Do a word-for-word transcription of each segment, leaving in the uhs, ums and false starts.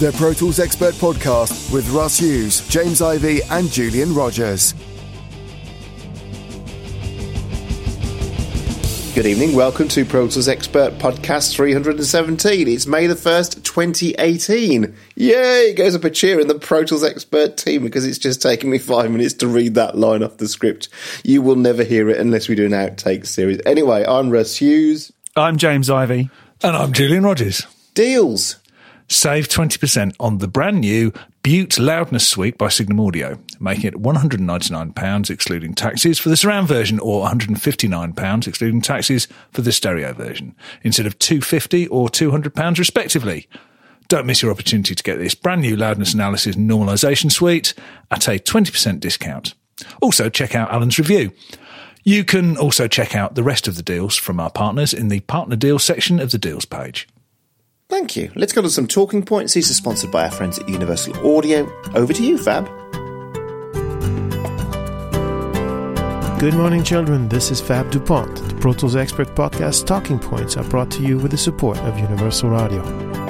The Pro Tools Expert Podcast with Russ Hughes, James Ivey and Julian Rogers. Good evening, welcome to Pro Tools Expert Podcast three hundred seventeen. It's May the first, twenty eighteen. Yay, it goes up a cheer in the Pro Tools Expert team because it's just taken me five minutes to read that line off the script. You will never hear it unless we do an outtake series. Anyway, I'm Russ Hughes. I'm James Ivey. And I'm Julian Rogers. Deals. Save twenty percent on the brand new Butte Loudness Suite by Signum Audio, making it one hundred ninety-nine pounds excluding taxes for the surround version or one hundred fifty-nine pounds excluding taxes for the stereo version, instead of two hundred fifty pounds or two hundred pounds respectively. Don't miss your opportunity to get this brand new loudness analysis normalisation suite at a twenty percent discount. Also, check out Alan's review. You can also check out the rest of the deals from our partners in the Partner Deals section of the Deals page. Thank you. Let's go to some talking points. These are sponsored by our friends at Universal Audio. Over to you, Fab. Good morning, children. This is Fab DuPont. The Pro Tools Expert Podcast Talking Points are brought to you with the support of Universal Audio.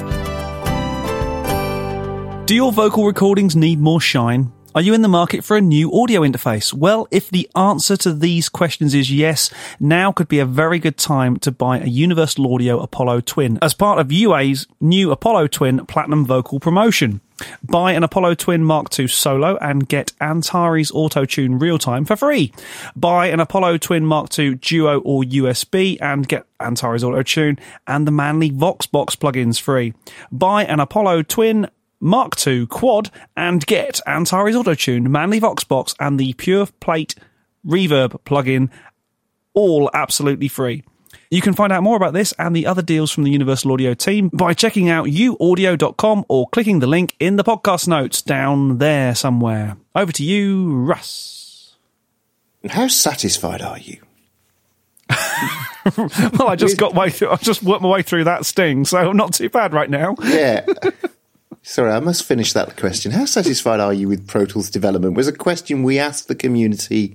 Do your vocal recordings need more shine? Are you in the market for a new audio interface? Well, if the answer to these questions is yes, now could be a very good time to buy a Universal Audio Apollo Twin as part of U A's new Apollo Twin Platinum Vocal promotion. Buy an Apollo Twin Mark two Solo and get Antares Auto-Tune Real-Time for free. Buy an Apollo Twin Mark two Duo or U S B and get Antares Auto-Tune and the Manley Voxbox plugins free. Buy an Apollo Twin Mark two Quad and get Antares Auto-Tune, Manley Voxbox and the Pure Plate Reverb plugin, all absolutely free. You can find out more about this and the other deals from the Universal Audio team by checking out u audio dot com or clicking the link in the podcast notes down there somewhere. Over to you, Russ. How satisfied are you? Well, I just got way through, I just worked my way through that sting, so not too bad right now. Yeah. Sorry, I must finish that question. How satisfied are you with Pro Tools development? Was a question we asked the community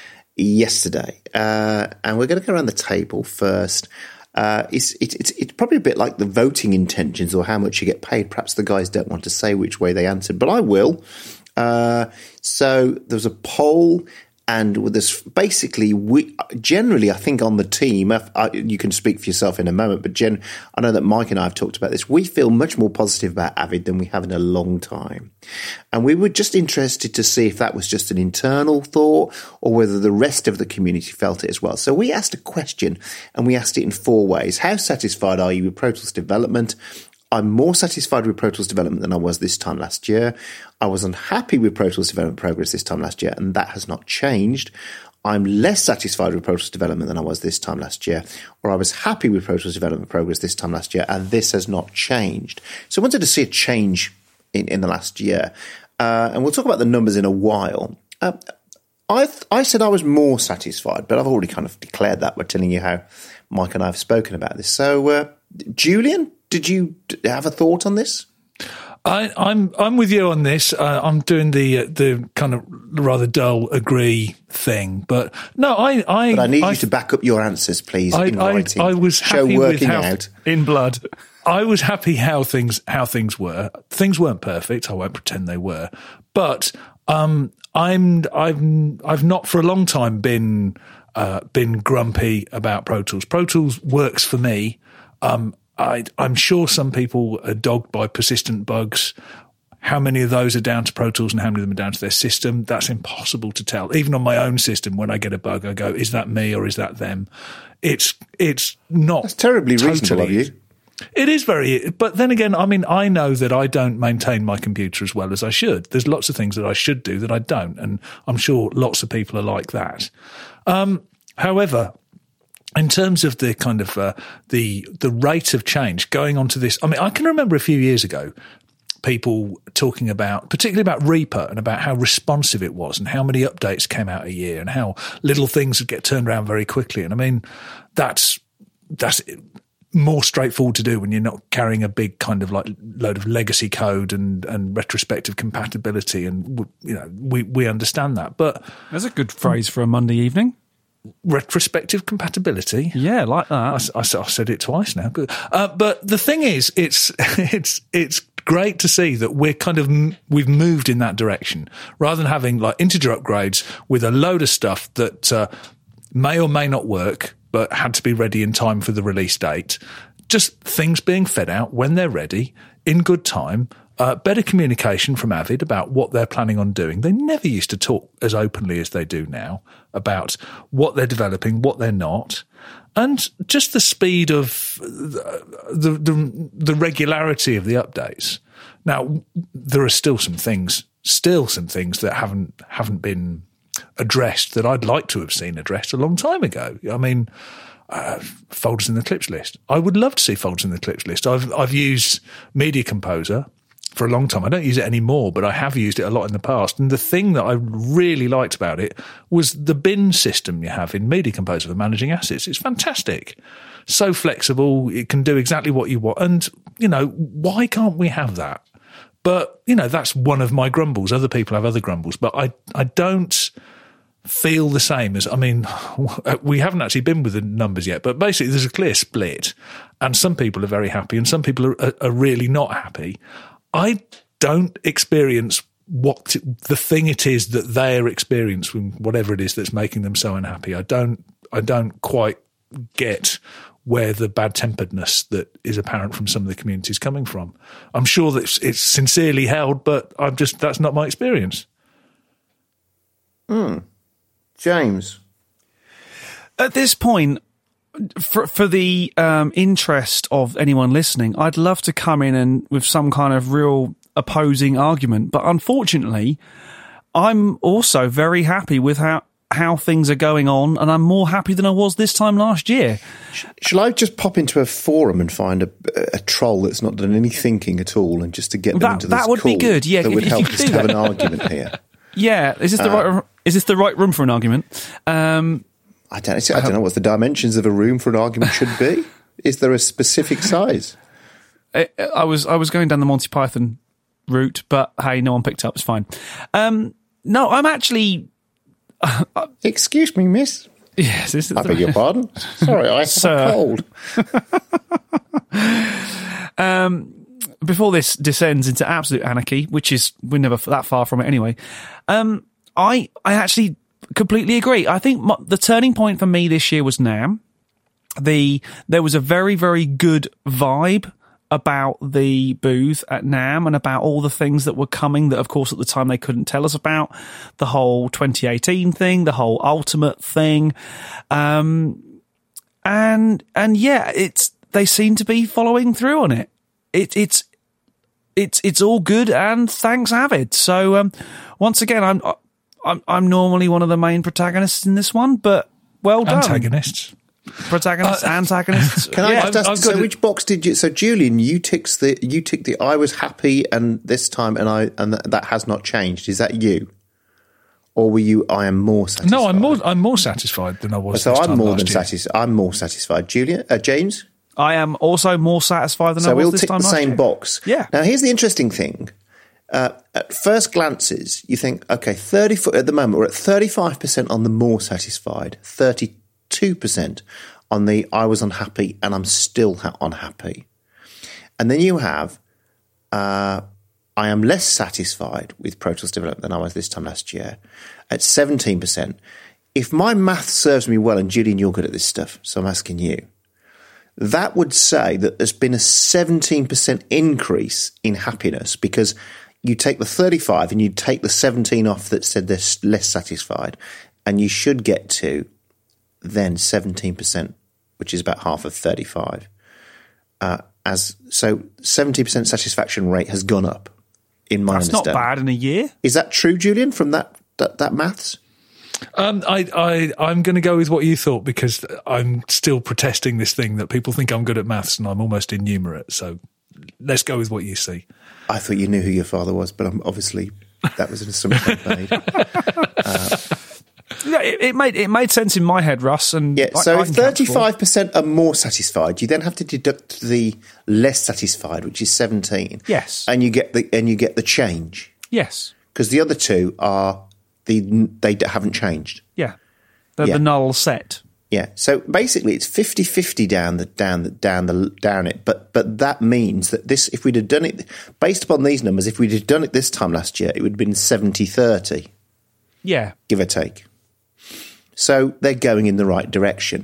yesterday, uh, and we're going to go around the table first. Uh, it's, it, it's it's probably a bit like the voting intentions or how much you get paid. Perhaps the guys don't want to say which way they answered, but I will. Uh, so there was a poll. And with this, basically, we generally, I think on the team, I, I, you can speak for yourself in a moment, but Jen, I know that Mike and I have talked about this. We feel much more positive about Avid than we have in a long time. And we were just interested to see if that was just an internal thought or whether the rest of the community felt it as well. So we asked a question and we asked it in four ways. How satisfied are you with Pro Tools development? I'm more satisfied with Pro Tools development than I was this time last year. I was unhappy with Pro Tools development progress this time last year, and that has not changed. I'm less satisfied with Pro Tools development than I was this time last year, or I was happy with Pro Tools development progress this time last year, and this has not changed. So I wanted to see a change in, in the last year, uh, and we'll talk about the numbers in a while. Uh, I th- I said I was more satisfied, but I've already kind of declared that by telling you how Mike and I have spoken about this. So, uh, Julian, did you have a thought on this? I, I'm I'm with you on this. Uh, I'm doing the uh, the kind of rather dull agree thing, but no, I I. But I need I, you to back up your answers, please. I, in I, writing. I was Show happy working with how, out in blood. I was happy how things how things were. Things weren't perfect. I won't pretend they were, but um, I'm I'm I've not for a long time been uh, been grumpy about Pro Tools. Pro Tools works for me. Um, I, I'm sure some people are dogged by persistent bugs. How many of those are down to Pro Tools and how many of them are down to their system? That's impossible to tell. Even on my own system, when I get a bug, I go, is that me or is that them? It's it's not That's terribly totally reasonable of you. It is very, but then again, I mean, I know that I don't maintain my computer as well as I should. There's lots of things that I should do that I don't, and I'm sure lots of people are like that. Um, however, in terms of the kind of uh, the the rate of change going on to this, I mean, I can remember a few years ago people talking about, particularly about Reaper and about how responsive it was and how many updates came out a year and how little things would get turned around very quickly. And I mean, that's that's more straightforward to do when you're not carrying a big kind of like load of legacy code and, and retrospective compatibility. And, you know, we, we understand that. But that's a good phrase for a Monday evening. Retrospective compatibility. Yeah, like that. I, I, I said it twice now. Uh, but the thing is, it's it's it's great to see that we're kind of, we've moved in that direction rather than having like integer upgrades with a load of stuff that uh, may or may not work, but had to be ready in time for the release date. Just things being fed out when they're ready in good time. Uh, better communication from Avid about what they're planning on doing. They never used to talk as openly as they do now about what they're developing, what they're not, and just the speed of the the, the, the regularity of the updates. Now, there are still some things, still some things that haven't haven't been addressed that I'd like to have seen addressed a long time ago. I mean, uh, folders in the clips list. I would love to see folders in the clips list. I've I've used Media Composer for a long time. I don't use it anymore, but I have used it a lot in the past. And the thing that I really liked about it was the bin system you have in Media Composer for managing assets. It's fantastic. So flexible. It can do exactly what you want. And, you know, why can't we have that? But, you know, that's one of my grumbles. Other people have other grumbles. But I, I don't feel the same as, I mean, we haven't actually been with the numbers yet, but basically there's a clear split. And some people are very happy and some people are, are really not happy. I don't experience what the thing it is that they're experiencing, whatever it is that's making them so unhappy. I don't, I don't quite get where the bad-temperedness that is apparent from some of the community is coming from. I'm sure that it's, it's sincerely held, but I'm just, that's not my experience. Hmm. James. At this point, For, for the um, interest of anyone listening, I'd love to come in and with some kind of real opposing argument. But unfortunately, I'm also very happy with how, how things are going on, and I'm more happy than I was this time last year. Shall I just pop into a forum and find a, a troll that's not done any thinking at all, and just to get them that, into this that would call be good. Yeah, that would if help you us could to do have that. an argument here. Yeah, is this the Uh, right? Is this the right room for an argument? Um, I don't, I don't know what the dimensions of a room for an argument should be. Is there a specific size? I, I was I was going down the Monty Python route, but hey, no one picked up. It's fine. Um, no, I'm actually. Uh, Excuse me, miss. Yes, this is I the, beg your pardon. Sorry, I have Sir. a cold. um, before this descends into absolute anarchy, which is we're never that far from it anyway. Um, I I actually. Completely agree. I think my, the turning point for me this year was NAMM. The there was a very, very good vibe about the booth at NAMM and about all the things that were coming that, of course, at the time they couldn't tell us about. The whole twenty eighteen thing, the whole Ultimate thing. Um, and, and yeah, it's, they seem to be following through on it. It, it's, it's, it's all good and thanks Avid. So, um, once again, I'm, I'm, I'm normally one of the main protagonists in this one, but well done. Antagonists. Protagonists, uh, antagonists. Can I yeah, just ask, so which box did you, so Julian, you ticked the, you ticked the, I was happy and this time and I, and that, that has not changed. Is that you? Or were you, I am more satisfied? No, I'm more, I'm more satisfied than I was So this I'm time more last than year. satisfied. I'm more satisfied. Julian, uh, James? I am also more satisfied than so I was we'll this tick time the last same year. box. Yeah. Now here's the interesting thing. Uh, at first glances, you think, okay, thirty at the moment we're at thirty-five percent on the more satisfied, thirty-two percent on the I was unhappy and I'm still ha- unhappy, and then you have uh, I am less satisfied with Pro Tools development than I was this time last year at seventeen percent. If my math serves me well, and Julian, you're good at this stuff, so I'm asking you, that would say that there's been a seventeen percent increase in happiness because you take the thirty-five and you take the seventeen off that said they're less satisfied, and you should get to then seventeen percent, which is about half of thirty-five. Uh, as so, seventy percent satisfaction rate has gone up in my That's not understanding. bad in a year. Is that true, Julian, from that that, that maths? Um, I, I, I'm going to go with what you thought because I'm still protesting this thing that people think I'm good at maths and I'm almost innumerate. So let's go with what you see. I thought you knew who your father was, but I'm obviously that was an assumption I made. Uh, Yeah, it, it made it made sense in my head, Russ. And yeah, I- so I if can count for. thirty-five percent are more satisfied, you then have to deduct the less satisfied, which is seventeen. Yes. and you get the and you get the change Yes. because the other two are the they haven't changed. Yeah. The, Yeah. the null set. Yeah. So basically, it's fifty-fifty down the down the down the down it. But but that means that this, if we'd have done it based upon these numbers, if we'd have done it this time last year, it would have been seventy thirty. Yeah, give or take. So they're going in the right direction.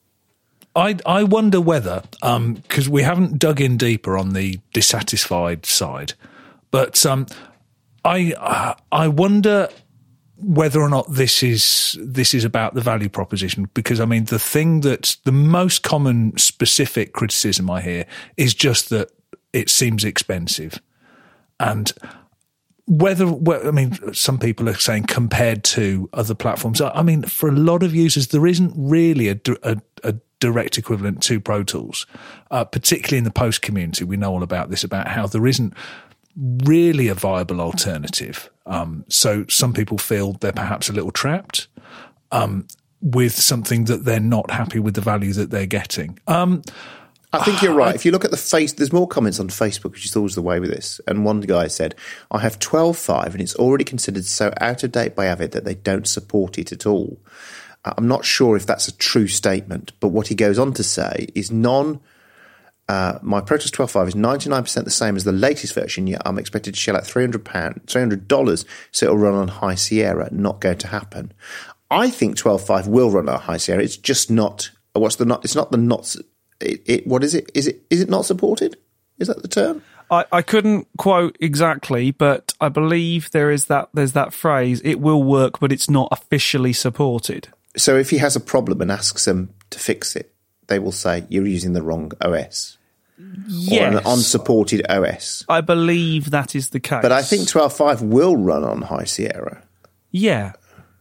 I I wonder whether, because um, we haven't dug in deeper on the dissatisfied side, but um, I uh, I wonder whether or not this is this is about the value proposition. Because I mean, the thing that's the most common specific criticism I hear is just that it seems expensive, and whether, I mean, some people are saying compared to other platforms. I mean, for a lot of users, there isn't really a, a, a direct equivalent to Pro Tools, uh, particularly in the post community. We know all about this, about how there isn't really a viable alternative. Um, so some people feel they're perhaps a little trapped um, with something that they're not happy with the value that they're getting. Um, I think you're right. If you look at the face, there's more comments on Facebook, which is always the way with this. And one guy said, I have twelve point five and it's already considered so out of date by Avid that they don't support it at all. I'm not sure if that's a true statement, but what he goes on to say is non, uh, my Pro Tools twelve point five is ninety-nine percent the same as the latest version, yet I'm expected to shell out three hundred pounds, three hundred dollars so it'll run on High Sierra. Not going to happen. I think twelve point five will run on High Sierra. It's just not, what's the not, it's not the not, It, it, what is it? Is it is it not supported? Is that the term? I, I couldn't quote exactly, but I believe there is that there's that phrase. It will work, but it's not officially supported. So if he has a problem and asks them to fix it, they will say you're using the wrong O S, yes, or an unsupported O S. I believe that is the case. But I think twelve point five will run on High Sierra. Yeah.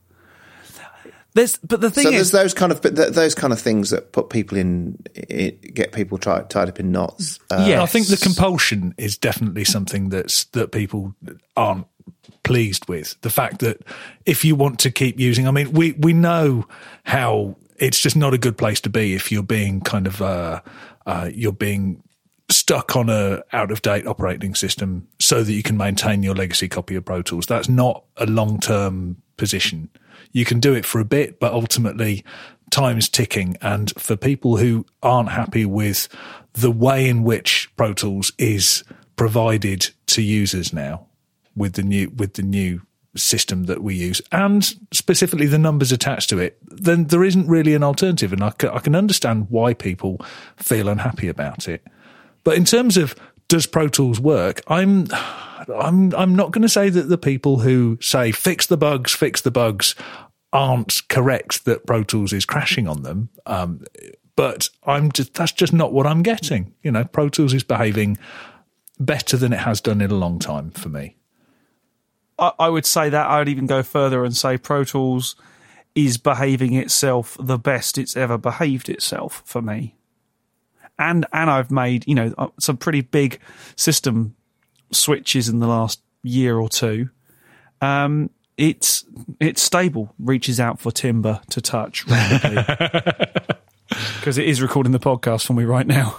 There's, but the thing so is, there's those kind of, but th- those kind of things that put people in, it, get people tied, tied up in knots. Uh, yeah, I think the compulsion is definitely something that's that people aren't pleased with. The fact that if you want to keep using, I mean, we we know how it's just not a good place to be if you're being kind of uh, uh, you're being stuck on a out of date operating system so that you can maintain your legacy copy of Pro Tools. That's not a long term position. You can do it for a bit, but ultimately time's ticking. And for people who aren't happy with the way in which Pro Tools is provided to users now with the new, with the new system that we use, and specifically the numbers attached to it, then there isn't really an alternative. And I can, I can understand why people feel unhappy about it. But in terms of does Pro Tools work, I'm, I'm, I'm not going to say that the people who say fix the bugs, fix the bugs aren't correct, that Pro Tools is crashing on them. Um, but I'm just, that's just not what I'm getting. You know, Pro Tools is behaving better than it has done in a long time for me. I, I would say that. I would even go further and say Pro Tools is behaving itself the best it's ever behaved itself for me. And and I've made, you know, some pretty big system switches in the last year or two. Um, it's it's stable, reaches out for timber to touch rapidly. Because it is recording the podcast for me right now.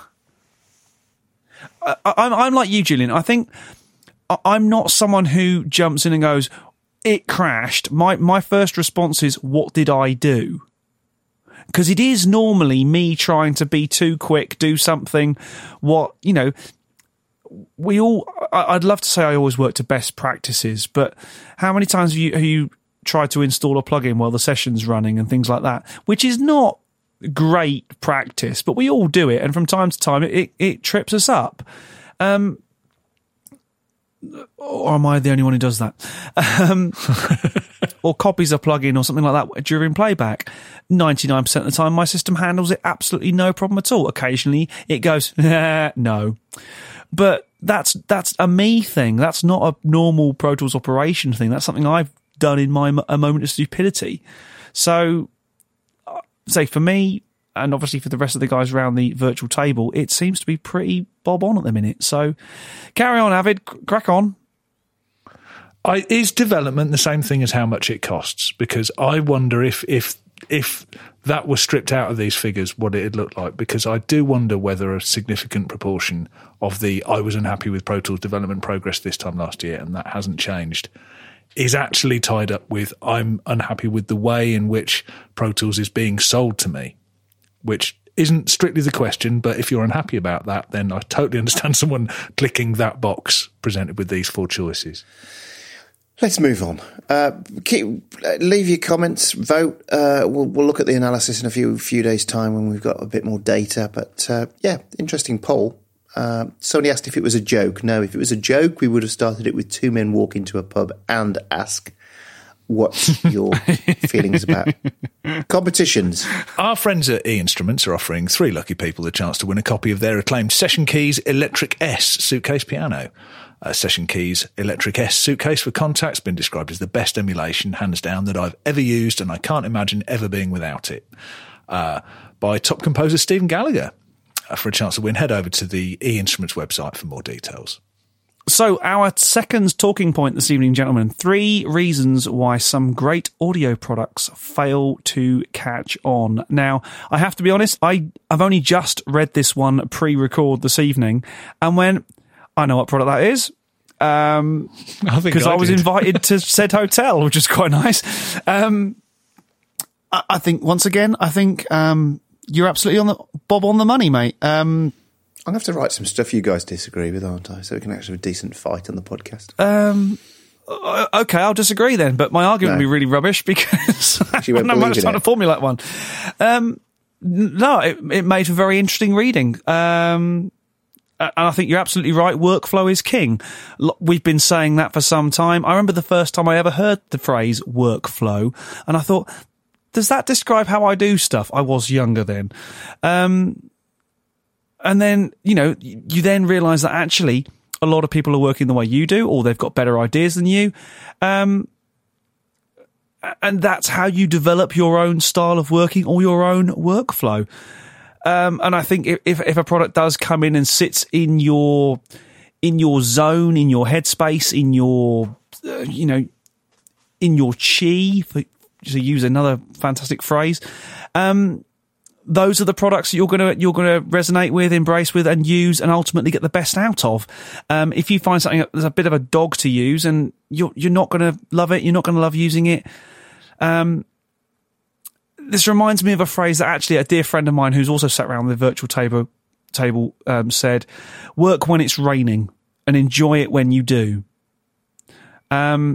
I, I'm, I'm like you, Julian. I think I'm not someone who jumps in and goes, it crashed. My, my first response is, what did I do? Because it is normally me trying to be too quick, do something, what, you know, we all, I'd love to say I always work to best practices, but how many times have you, have you tried to install a plugin while the session's running and things like that, which is not great practice, but we all do it. And from time to time, it, it, it trips us up. Um, or am I the only one who does that? Um, or copies a plugin or something like that during playback. ninety-nine percent of the time, my system handles it absolutely no problem at all. Occasionally, it goes, no. But that's that's a me thing. That's not a normal Pro Tools operation thing. That's something I've done in my a moment of stupidity. So, say for me, and obviously for the rest of the guys around the virtual table, it seems to be pretty bob on at the minute. So carry on, Avid, crack on. I, is development the same thing as how much it costs? Because I wonder if if if that was stripped out of these figures, what it'd look like. Because I do wonder whether a significant proportion of the I was unhappy with Pro Tools development progress this time last year, and that hasn't changed, is actually tied up with I'm unhappy with the way in which Pro Tools is being sold to me, which isn't strictly the question, but if you're unhappy about that, then I totally understand someone clicking that box presented with these four choices. Let's move on. Uh, keep, leave your comments, vote. Uh, we'll, we'll look at the analysis in a few few days' time when we've got a bit more data. But uh, yeah, interesting poll. Uh, somebody asked if it was a joke. No, if it was a joke, we would have started it with two men walk into a pub and ask, what's your feelings about competitions? Our friends at E-Instruments are offering three lucky people the chance to win a copy of their acclaimed Session Keys Electric S suitcase piano. Uh, Session Keys Electric S suitcase for Contact's been described as the best emulation, hands down, that I've ever used, and I can't imagine ever being without it. Uh, by top composer Stephen Gallagher. Uh, for a chance to win, head over to the E-Instruments website for more details. So our second talking point this evening, gentlemen, three reasons why some great audio products fail to catch on. Now, I have to be honest, I, I've only just read this one pre-record this evening and went, I know what product that is. Um, because I, I was invited to said hotel, which is quite nice. Um, I, I think, once again, I think um, you're absolutely on the bob on the money, mate. Um I'm going to have to write some stuff you guys disagree with, aren't I? So we can actually have a decent fight on the podcast. Um, okay, I'll disagree then, but my argument no. would be really rubbish because I don't know much time to formulate one. Um, no, it, it made for very interesting reading. Um, and I think you're absolutely right. Workflow is king. We've been saying that for some time. I remember the first time I ever heard the phrase workflow, and I thought, does that describe how I do stuff? I was younger then. Um, And then, you know, you then realise that actually a lot of people are working the way you do, or they've got better ideas than you. Um, and that's how you develop your own style of working or your own workflow. Um, and I think if, if a product does come in and sits in your, in your zone, in your headspace, in your, uh, you know, in your chi, for, to use another fantastic phrase, um, those are the products that you're going to you're going to resonate with, embrace with, and use, and ultimately get the best out of. Um, if you find something that's a bit of a dog to use, and you're you're not going to love it, you're not going to love using it. Um, this reminds me of a phrase that actually a dear friend of mine, who's also sat around the virtual table table, um, said: "Work when it's raining, and enjoy it when you do." Um,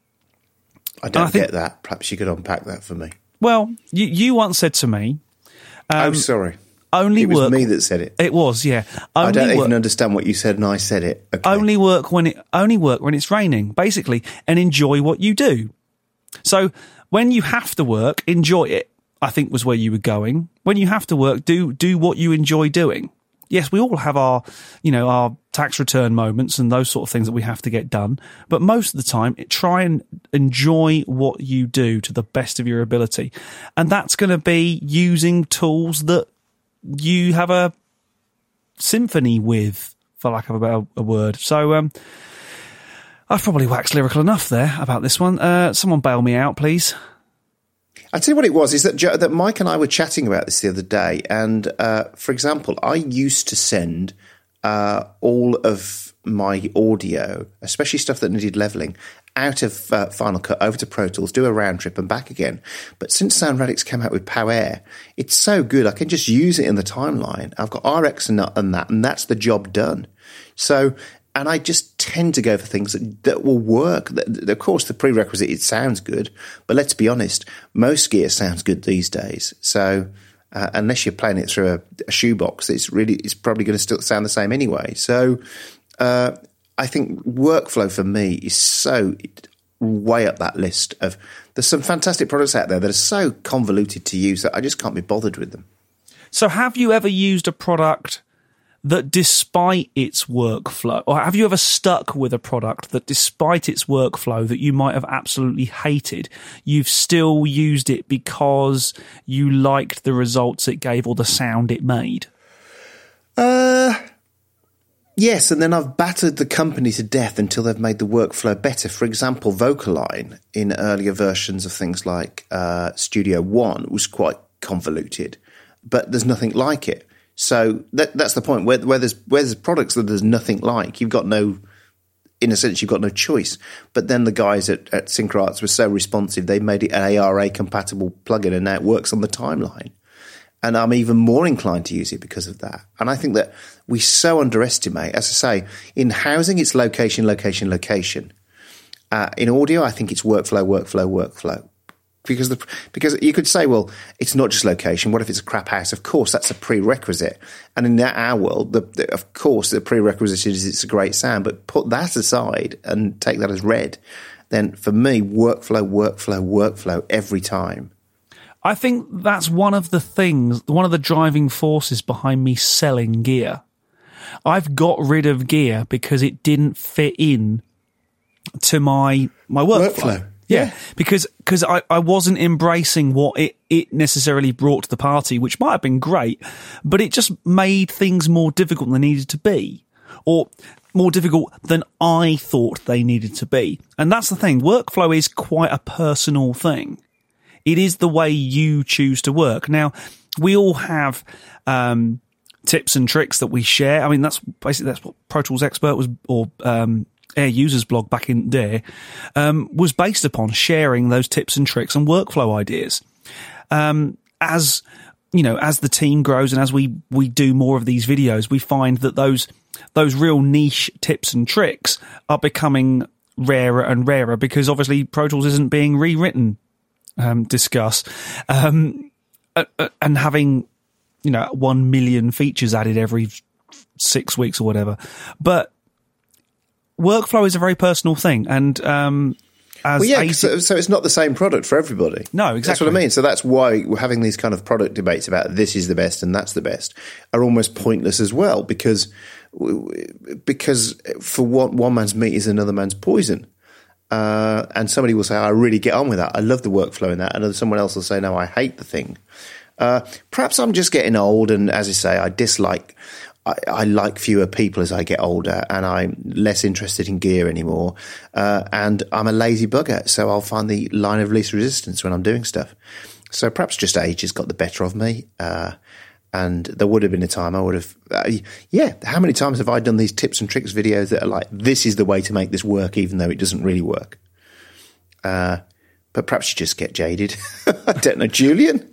I don't I think, get that. Perhaps you could unpack that for me. Well, you you once said to me. Um, oh, sorry. Only it was work, me that said it. It was, yeah. Only I don't work, even understand what you said, and I said it. Okay. Only work when it only work when it's raining, basically, and enjoy what you do. So when you have to work, enjoy it. I think was where you were going. When you have to work, do do what you enjoy doing. Yes, we all have our, you know, our tax return moments and those sort of things that we have to get done. But most of the time, try and enjoy what you do to the best of your ability. And that's going to be using tools that you have a symphony with, for lack of a better a word. So um, I've probably waxed lyrical enough there about this one. Uh, someone bail me out, please. I'll tell you what it was, is that Jo- that Mike and I were chatting about this the other day. And, uh, for example, I used to send uh, all of my audio, especially stuff that needed levelling, out of uh, Final Cut over to Pro Tools, do a round trip and back again. But since Sound Radix came out with PowerAir, it's so good. I can just use it in the timeline. I've got R X and that, and that, and that's the job done. So... And I just tend to go for things that, that will work. Of course, the prerequisite, it sounds good. But let's be honest, most gear sounds good these days. So uh, unless you're playing it through a, a shoebox, it's really it's probably going to still sound the same anyway. So uh, I think workflow for me is so way up that list of – there's some fantastic products out there that are so convoluted to use that I just can't be bothered with them. So have you ever used a product – that despite its workflow, or have you ever stuck with a product that despite its workflow that you might have absolutely hated, you've still used it because you liked the results it gave or the sound it made? Uh, yes, and then I've battered the company to death until they've made the workflow better. For example, Vocaline in earlier versions of things like uh, Studio One was quite convoluted, but there's nothing like it. So that, that's the point. Where, where there's where there's products that there's nothing like, you've got no. in a sense, you've got no choice. But then the guys at, at Syncro were so responsive, they made it an A R A-compatible plugin, and now it works on the timeline. And I'm even more inclined to use it because of that. And I think that we so underestimate, as I say, in housing, it's location, location, location. Uh, in audio, I think it's workflow, workflow, workflow. Because the, because you could say, well, it's not just location. What if it's a crap house? Of course, that's a prerequisite. And in our world, the, the, of course, the prerequisite is it's a great sound. But put that aside and take that as read. Then for me, workflow, workflow, workflow every time. I think that's one of the things, one of the driving forces behind me selling gear. I've got rid of gear because it didn't fit in to my my workflow. Workflow. Yeah, yeah, because because I, I wasn't embracing what it, it necessarily brought to the party, which might have been great, but it just made things more difficult than they needed to be, or more difficult than I thought they needed to be. And that's the thing. Workflow is quite a personal thing. It is the way you choose to work. Now, we all have um, tips and tricks that we share. I mean, that's basically that's what Pro Tools Expert was, or um, Air Users blog back in there, um, was based upon sharing those tips and tricks and workflow ideas. Um, as you know, as the team grows and as we, we do more of these videos, we find that those those real niche tips and tricks are becoming rarer and rarer because obviously Pro Tools isn't being rewritten. Um, discuss um, uh, uh, and having you know one million features added every six weeks or whatever, but workflow is a very personal thing, and um, as well, yeah, eighty so, so it's not the same product for everybody. No, exactly. That's what I mean. So that's why we're having these kind of product debates about this is the best and that's the best are almost pointless as well, because because for one, one man's meat is another man's poison. Uh, and somebody will say, I really get on with that. I love the workflow in that. And someone else will say, no, I hate the thing. Uh, perhaps I'm just getting old. And as I say, I dislike, I, I like fewer people as I get older, and I'm less interested in gear anymore. Uh, and I'm a lazy bugger. So I'll find the line of least resistance when I'm doing stuff. So perhaps just age has got the better of me. Uh, and there would have been a time I would have, uh, yeah, how many times have I done these tips and tricks videos that are like, this is the way to make this work, even though it doesn't really work? Uh, but perhaps you just get jaded. I don't know, Julian?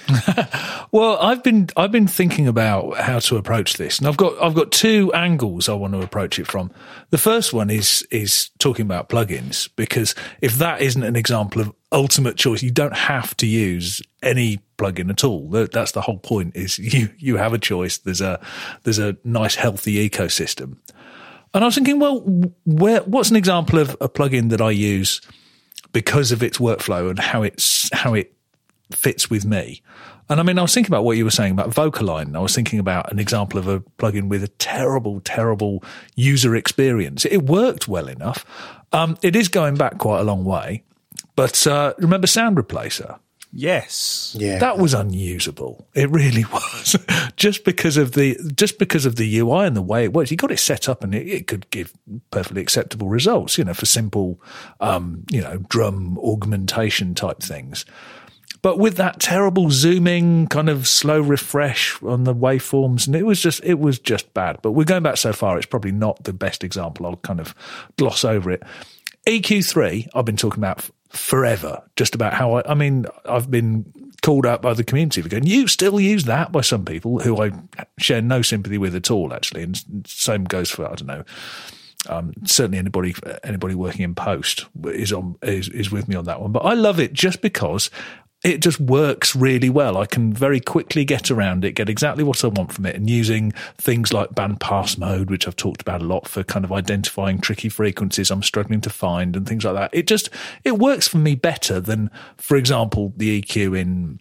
Well, I've been I've been thinking about how to approach this, and I've got I've got two angles I want to approach it from. The first one is is talking about plugins, because if that isn't an example of ultimate choice, you don't have to use any plugin at all. That's the whole point. Is you you have a choice. There's a there's a nice healthy ecosystem, and I was thinking, well, where what's an example of a plugin that I use because of its workflow and how it's how it fits with me? And I mean, I was thinking about what you were saying about Vocaline. I was thinking about an example of a plugin with a terrible, terrible user experience. It worked well enough. Um, it is going back quite a long way. But uh, remember Sound Replacer? Yes. Yeah. That was unusable. It really was. just because of the just because of the U I and the way it works. You got it set up and it, it could give perfectly acceptable results, you know, for simple, um, you know, drum augmentation type things. But with that terrible zooming, kind of slow refresh on the waveforms, and it was just it was just bad. But we're going back so far, it's probably not the best example. I'll kind of gloss over it. E Q three, I've been talking about f- forever, just about how I, I mean, I've been called out by the community for going, you still use that, by some people who I share no sympathy with at all, actually. And same goes for, I don't know, Um, certainly anybody anybody working in post is on is, is with me on that one. But I love it just because it just works really well. I can very quickly get around it, get exactly what I want from it, and using things like band pass mode, which I've talked about a lot for kind of identifying tricky frequencies I'm struggling to find and things like that. It just it works for me better than, for example, the E Q in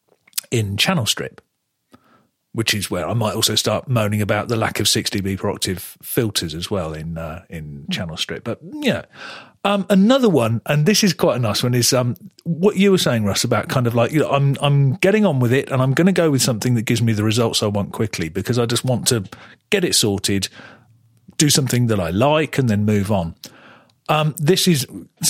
in Channel Strip, which is where I might also start moaning about the lack of six dB per octave filters as well in uh, in Channel Strip. But yeah, um, another one, and this is quite a nice one, is um, what you were saying, Russ, about kind of like, you know, I'm I'm getting on with it, and I'm going to go with something that gives me the results I want quickly because I just want to get it sorted, do something that I like, and then move on. Um, this is.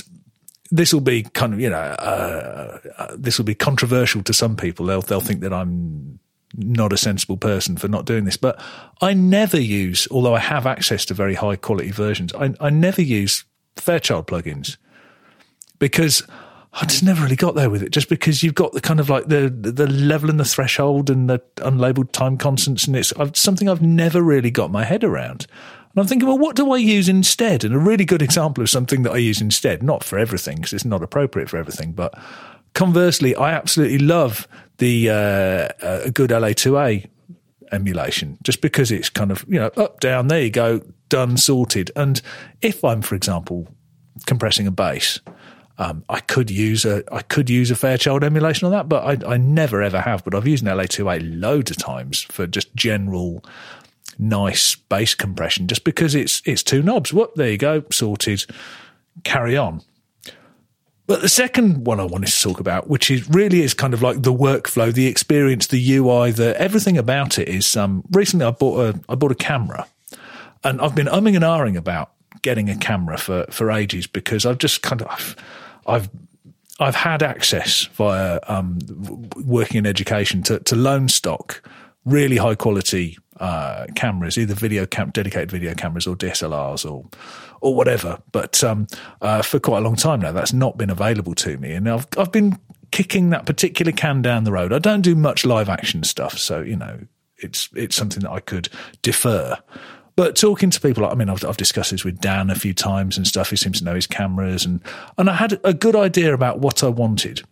This will be kind of, you know, uh, uh, this will be controversial to some people. They'll they'll think that I'm not a sensible person for not doing this. But I never use, although I have access to very high quality versions, I, I never use Fairchild plugins because I just never really got there with it. Just because you've got the kind of like the the level and the threshold and the unlabeled time constants, and it's I've, something I've never really got my head around. And I'm thinking, well, what do I use instead? And a really good example of something that I use instead, not for everything because it's not appropriate for everything, but conversely, I absolutely love the uh, a good L A two A emulation just because it's kind of, you know, up, down, there you go, done, sorted. And if I'm, for example, compressing a bass, um, I could use a I could use a Fairchild emulation on that, but I, I never ever have. But I've used an L A two A loads of times for just general nice bass compression, just because it's it's two knobs. Whoop, there you go, sorted. Carry on. But the second one I wanted to talk about, which is really is kind of like the workflow, the experience, the U I, the everything about it is. Um, recently, I bought a I bought a camera, and I've been umming and ahhing about getting a camera for for ages because I've just kind of I've I've, I've had access via um, working in education to, to loan stock really high quality uh, cameras, either video cam- dedicated video cameras or D S L Rs or or whatever. But um, uh, for quite a long time now, that's not been available to me, and I've I've been kicking that particular can down the road. I don't do much live action stuff, so you know it's it's something that I could defer. But talking to people, I mean, I've, I've discussed this with Dan a few times and stuff. He seems to know his cameras, and and I had a good idea about what I wanted.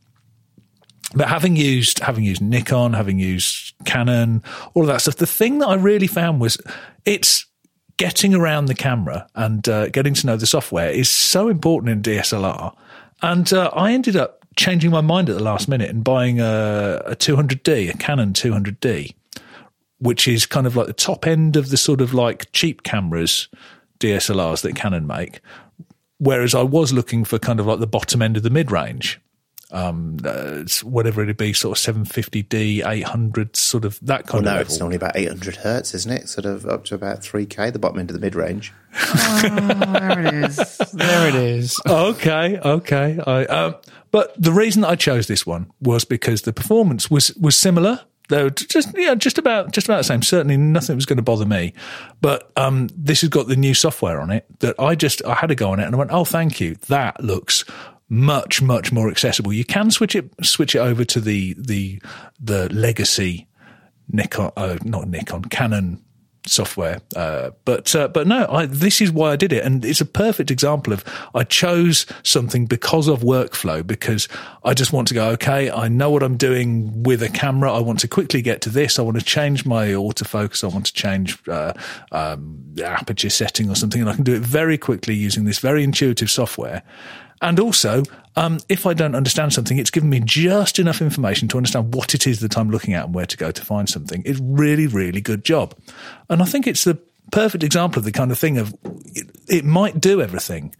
But having used having used Nikon, having used Canon, all of that stuff, the thing that I really found was it's getting around the camera and uh, getting to know the software is so important in D S L R. And uh, I ended up changing my mind at the last minute and buying a, a two hundred D, a Canon two hundred D, which is kind of like the top end of the sort of like cheap cameras, D S L Rs that Canon make. Whereas I was looking for kind of like the bottom end of the mid-range. Um, uh, whatever it'd be, sort of seven fifty D, eight hundred, sort of that kind well, of no, level. it's only about eight hundred hertz, isn't it? Sort of up to about three K, the bottom end of the mid-range. Oh, there it is. There it is. Okay, okay. I, um, but the reason that I chose this one was because the performance was, was similar. They were just, yeah, just about, just about the same. Certainly nothing was going to bother me. But um, this has got the new software on it that I just, I had a go on it and I went, oh, thank you. That looks much, much more accessible. You can switch it, switch it over to the, the, the legacy Nikon, uh, not Nikon, Canon software. Uh, but, uh, but no, I, this is why I did it. And it's a perfect example of, I chose something because of workflow, because I just want to go, okay, I know what I'm doing with a camera. I want to quickly get to this. I want to change my autofocus. I want to change, uh, um, the aperture setting or something. And I can do it very quickly using this very intuitive software. And also, um, if I don't understand something, it's given me just enough information to understand what it is that I'm looking at and where to go to find something. It's really, really good job. And I think it's the perfect example of the kind of thing of it, it might do everything,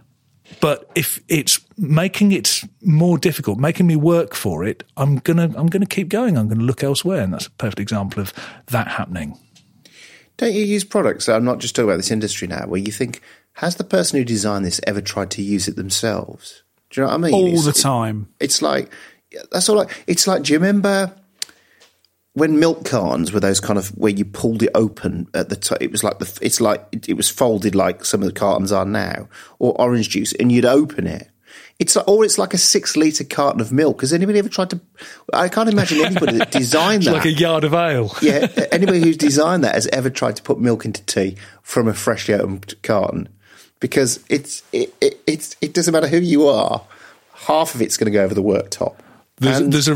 but if it's making it more difficult, making me work for it, I'm gonna I'm gonna keep going. I'm gonna look elsewhere, and that's a perfect example of that happening. Don't you use products? I'm not just talking about this industry now, where you think, has the person who designed this ever tried to use it themselves? Do you know what I mean? All it's, the time. It, it's like, that's all. Like, it's like, do you remember when milk cartons were those kind of where you pulled it open at the top? It was like the, it's like it, it was folded like some of the cartons are now, or orange juice, and you'd open it. It's like, or it's like a six litre carton of milk. Has anybody ever tried to? I can't imagine anybody that designed that. Like a yard of ale. Yeah, anybody who's designed that has ever tried to put milk into tea from a freshly opened carton, because it's it it it's, it doesn't matter who you are, half of it's going to go over the worktop. There's, and, there's a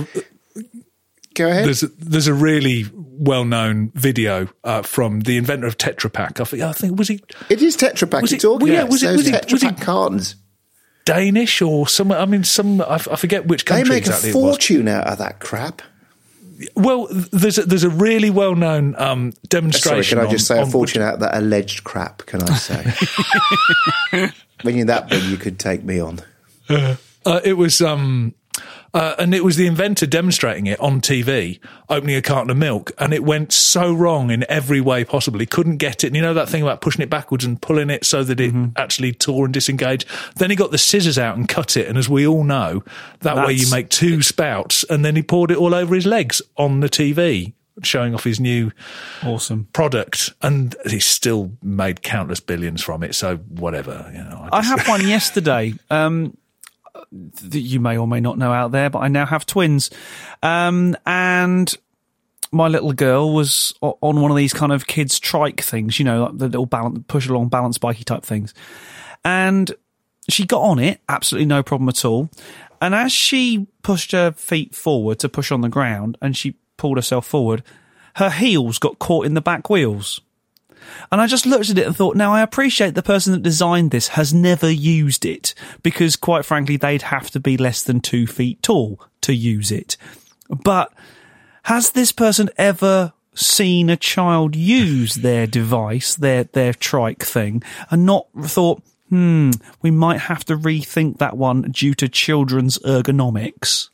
go ahead. There's a, there's a really well-known video uh, from the inventor of Tetra Pak. I think, I think was he? It is Tetra Pak. Was You're it, talking well, yeah, about was it? those Was it? Tetra Was Pak it cartons? Danish or somewhere? I mean, some I, f- I forget which country They make exactly a it was. fortune out of that crap. Well, there's a, there's a really well-known um, demonstration. Sorry, can I just on, say a on fortune out of that alleged crap? Can I say? When you're that big, you could take me on. Uh, uh, it was, um, uh, and it was the inventor demonstrating it on T V, opening a carton of milk, and it went so wrong in every way possible. He couldn't get it. And you know that thing about pushing it backwards and pulling it so that it mm-hmm. actually tore and disengaged? Then he got the scissors out and cut it, and as we all know, that That's, way you make two spouts, and then he poured it all over his legs on the T V. showing off his new awesome product, and he's still made countless billions from it. So whatever, you know. I, I had one yesterday. Um, that you may or may not know out there, but I now have twins, um, and my little girl was on one of these kind of kids trike things, you know, like the little balance, push along balance bikey type things, and she got on it, absolutely no problem at all. And as she pushed her feet forward to push on the ground, and she pulled herself forward, her heels got caught in the back wheels. And I just looked at it and thought, now I appreciate the person that designed this has never used it, because quite frankly, they'd have to be less than two feet tall to use it. But has this person ever seen a child use their device, their, their trike thing, and not thought, hmm, we might have to rethink that one due to children's ergonomics?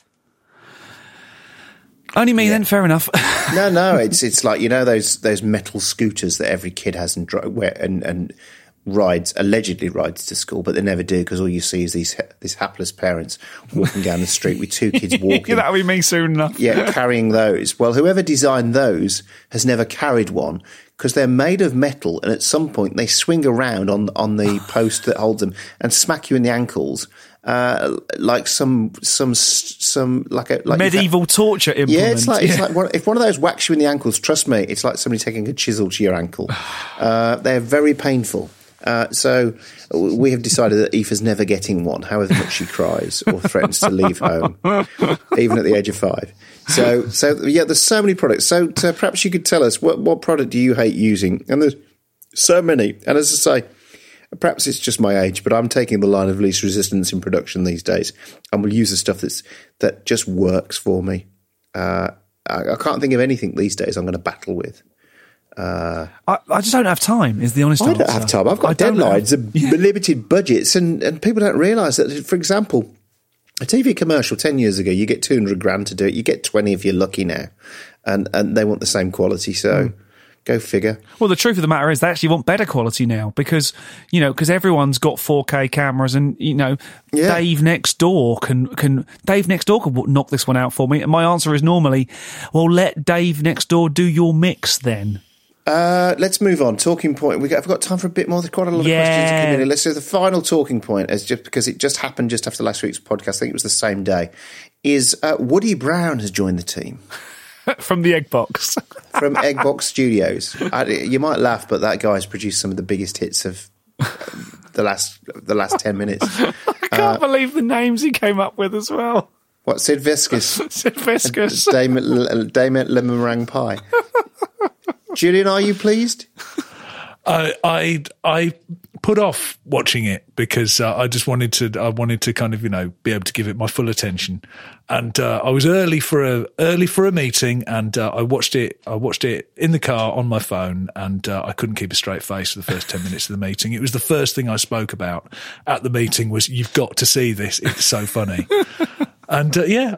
Only me, yeah. Then, fair enough. no, no, it's it's like, you know, those those metal scooters that every kid has and where and, and rides, allegedly rides to school, but they never do, because all you see is these these hapless parents walking down the street with two kids walking. That'll be me soon enough. Yeah, carrying those. Well, whoever designed those has never carried one, because they're made of metal, and at some point they swing around on on the post that holds them and smack you in the ankles. Uh, like some, some, some, like a like medieval ha- torture implement. Yeah, it's like it's yeah. like one, if one of those whacks you in the ankles. Trust me, it's like somebody taking a chisel to your ankle. Uh, they're very painful. Uh, so we have decided that Aoife's never getting one, however much she cries or threatens to leave home, even at the age of five. So, so yeah, there's so many products. So, so perhaps you could tell us what what product do you hate using? And there's so many. And as I say, perhaps it's just my age, but I'm taking the line of least resistance in production these days, and will use the stuff that's that just works for me. Uh, I, I can't think of anything these days I'm going to battle with. Uh, I, I just don't have time, is the honest I answer. don't have time. I've got deadlines have, and yeah. limited budgets, and, and people don't realise that, for example, a T V commercial ten years ago, you get two hundred grand to do it. You get twenty if you're lucky now, and, and they want the same quality, so... Mm. Go figure. Well, the truth of the matter is they actually want better quality now, because, you know, because everyone's got four K cameras, and, you know, yeah. Dave next door can, can, Dave next door can knock this one out for me. And my answer is normally, well, let Dave next door do your mix then. Uh, let's move on. Talking point. We got, I've got time for a bit more. There's quite a lot of yeah. questions to come in. Let's do the final talking point, as just because it just happened just after last week's podcast. I think it was the same day. Is uh, Woody Brown has joined the team. From the Egg Box. From Egg Box Studios. I, you might laugh, but that guy's produced some of the biggest hits of the last the last ten minutes. I can't uh, believe the names he came up with as well. What, Sid Vicious? Sid Vicious. Dame at Lemon Meringue Pie. Julian, are you pleased? I I I put off watching it because uh, I just wanted to I wanted to kind of, you know, be able to give it my full attention, and uh, I was early for a early for a meeting, and uh, I watched it I watched it in the car on my phone, and uh, I couldn't keep a straight face for the first ten minutes of the meeting. It was the first thing I spoke about at the meeting was, you've got to see this, it's so funny. And uh, yeah,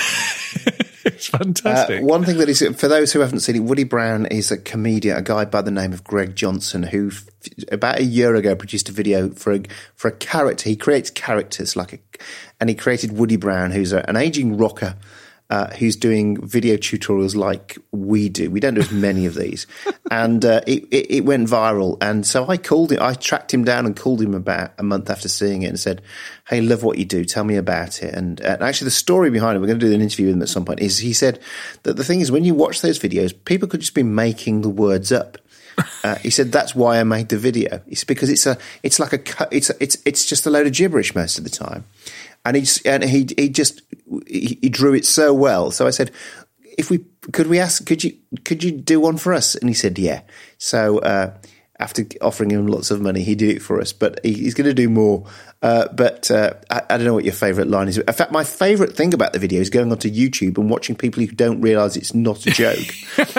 it's fantastic. Uh, one thing that is, for those who haven't seen it, Woody Brown is a comedian, a guy by the name of Greg Johnson, who f- about a year ago produced a video for a for a character. He creates characters like a, and he created Woody Brown, who's a, an aging rocker. Uh, who's doing video tutorials like we do. We don't do as many of these. And uh, it, it, it went viral. And so I called him, I tracked him down and called him about a month after seeing it and said, hey, love what you do. Tell me about it. And, uh, actually the story behind it, we're going to do an interview with him at some point, is he said that the thing is, when you watch those videos, people could just be making the words up. Uh, he said, that's why I made the video. It's because it's a, it's like a, it's a, it's, it's just a load of gibberish most of the time. And he and he he just he, he drew it so well. So I said, "If we could we ask, could you could you do one for us?" And he said, "Yeah." So uh, after offering him lots of money, he did it for us. But he, he's going to do more. Uh, but uh, I, I don't know what your favourite line is. In fact, my favourite thing about the video is going onto YouTube and watching people who don't realise it's not a joke,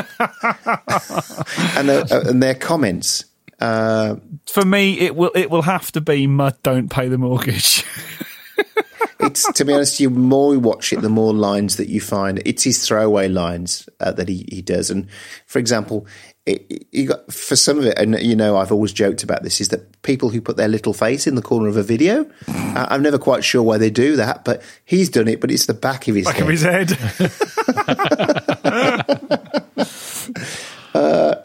and uh, and their comments. Uh, for me, it will it will have to be "Mud Don't Pay the Mortgage." It's, to be honest, the more we watch it, the more lines that you find. It's his throwaway lines uh, that he, he does. And for example, it, you got, for some of it, and you know, I've always joked about this, is that people who put their little face in the corner of a video, uh, I'm never quite sure why they do that, but he's done it, but it's the back of his back head. Back of his head.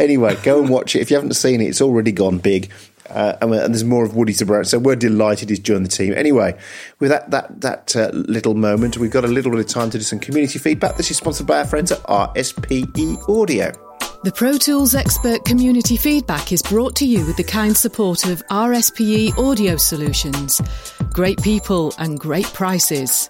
Anyway, go and watch it. If you haven't seen it, it's already gone big. Uh, and, and there's more of Woody to Brown. So we're delighted he's joined the team. Anyway, with that that that uh, little moment, we've got a little bit of time to do some community feedback. This is sponsored by our friends at R S P E Audio. The Pro Tools Expert Community Feedback is brought to you with the kind support of R S P E Audio Solutions. Great people and great prices.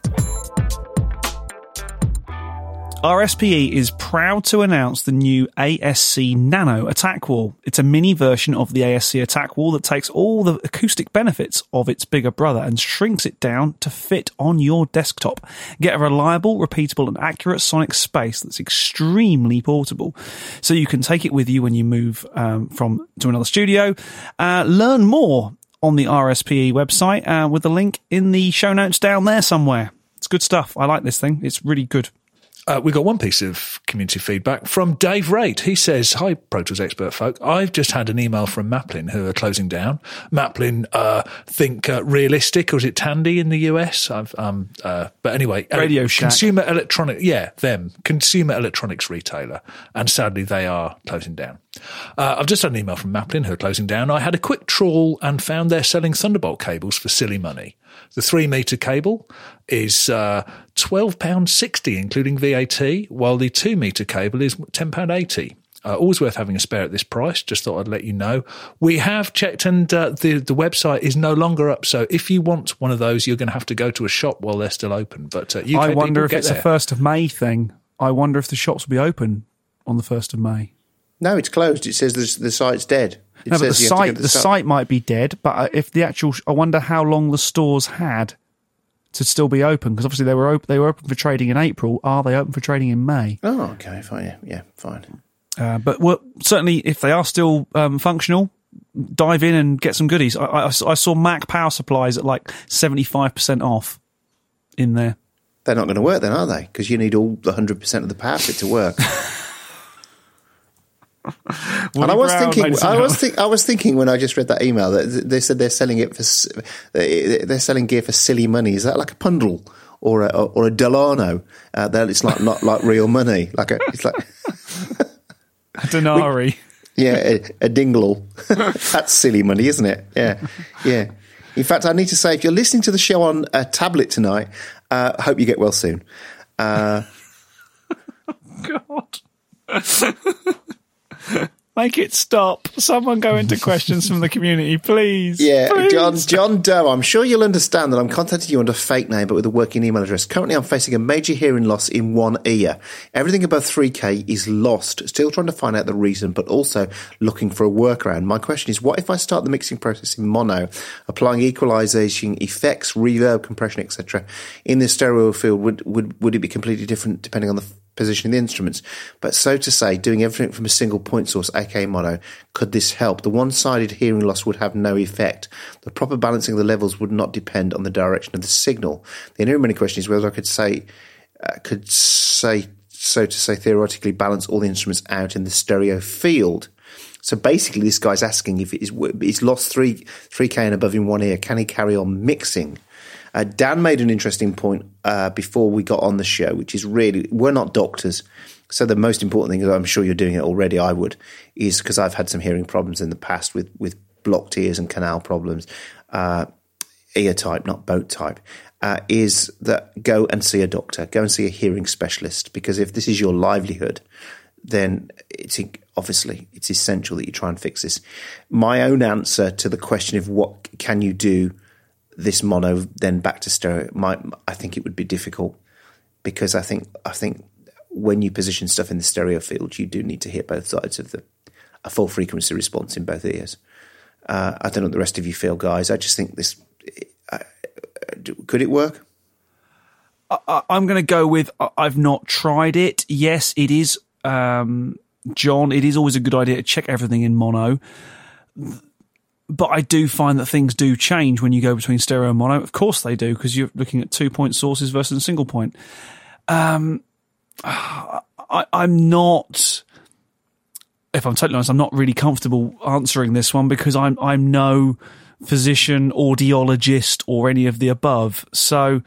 R S P E is proud to announce the new A S C Nano attack wall. It's a mini version of the A S C attack wall that takes all the acoustic benefits of its bigger brother and shrinks it down to fit on your desktop. Get a reliable, repeatable and accurate sonic space that's extremely portable, so you can take it with you when you move um, from to another studio. Uh, learn more on the R S P E website uh, with the link in the show notes down there somewhere. It's good stuff. I like this thing. It's really good. Uh, we got one piece of community feedback from Dave Raitt. He says, "Hi, Pro Tools expert folk. I've just had an email from Maplin, who are closing down. Maplin, uh, think uh, Realistic, or is it Tandy in the U S? I've, um, uh, but anyway, Radio uh, Shack. Consumer electronic, yeah, them consumer electronics retailer, and sadly they are closing down. Uh, I've just had an email from Maplin, who are closing down. I had a quick trawl and found they're selling Thunderbolt cables for silly money. The three meter cable is uh, twelve pounds sixty, including V A T, while the two meter cable is ten pounds eighty. Uh, always worth having a spare at this price. Just thought I'd let you know. We have checked, and uh, the the website is no longer up. So if you want one of those, you're going to have to go to a shop while they're still open. But uh, U K I wonder if get it's there. a first of May thing. I wonder if the shops will be open on the first of May. No, it's closed. It says the, the site's dead. It No, but the says you have to go site to the site. site might be dead. But uh, if the actual, I wonder how long the stores had to still be open, because obviously they were open. They were open for trading in April. Are they open for trading in May? Oh, okay, fine. Yeah, yeah fine. Uh, but well, certainly, if they are still um, functional, dive in and get some goodies. I, I, I saw Mac power supplies at like seventy-five percent off in there. They're not going to work then, are they? Because you need all the one hundred percent of the power for it to work. And I was Brown thinking, made I some was out. think, I was thinking when I just read that email that they said they're selling it for, s- they're selling gear for silly money. Is that like a Pundle or a or a Delano? Uh, that it's like not like real money. Like a, it's like A denari. yeah, a, a dingle. That's silly money, isn't it? Yeah, yeah. In fact, I need to say, if you're listening to the show on a tablet tonight, uh, I hope you get well soon. Uh, God. Make it stop. Someone go into questions from the community, please. Yeah, please. John John Doe, I'm sure you'll understand that I'm contacting you under a fake name but with a working email address. Currently, I'm facing a major hearing loss in one ear. Everything above three K is lost. Still trying to find out the reason, but also looking for a workaround. My question is, what if I start the mixing process in mono, applying equalization, effects, reverb, compression, et cetera, in the stereo field? Would, would, would it be completely different depending on the position of the instruments? But so to say, doing everything from a single point source, aka mono, could this help? The one-sided hearing loss would have no effect. The proper balancing of the levels would not depend on the direction of the signal. The inherent question is whether I could say, uh, could say, so to say, theoretically balance all the instruments out in the stereo field. So basically, this guy's asking if he's, he's lost three, three K and above in one ear, can he carry on mixing? Uh, Dan made an interesting point uh, before we got on the show, which is really, we're not doctors. So the most important thing, I'm sure you're doing it already, I would, is because I've had some hearing problems in the past with, with blocked ears and canal problems, uh, ear type, not boat type, uh, is that go and see a doctor, go and see a hearing specialist, because if this is your livelihood, then it's obviously it's essential that you try and fix this. My own answer to the question of what can you do this mono then back to stereo, my, I think it would be difficult, because I think I think when you position stuff in the stereo field, you do need to hear both sides of the a full frequency response in both ears. Uh, I don't know what the rest of you feel, guys. I just think this uh, could it work? I, I'm going to go with I've not tried it. Yes, it is, um, John. It is always a good idea to check everything in mono. But I do find that things do change when you go between stereo and mono. Of course they do, because you're looking at two-point sources versus a single point. Um, I, I'm not, if I'm totally honest, I'm not really comfortable answering this one, because I'm I'm no physician, audiologist, or any of the above. So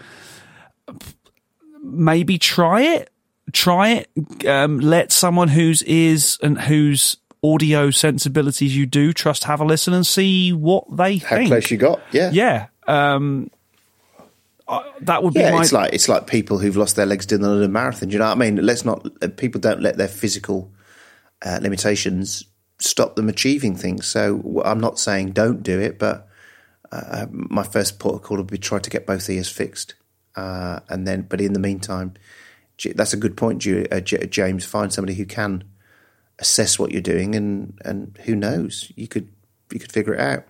maybe try it. Try it. Um, let someone whose ears and whose audio sensibilities you do, trust, have a listen and see what they How think. close you got? Yeah, Yeah. Um, uh, that would be yeah. my... It's like it's like people who've lost their legs doing the London Marathon. Do you know what I mean? Let's not. People don't let their physical uh, limitations stop them achieving things. So I'm not saying don't do it, but uh, my first port of call would be try to get both ears fixed, uh, and then. But in the meantime, that's a good point, James. Find somebody who can assess what you're doing, and, and who knows, you could you could figure it out.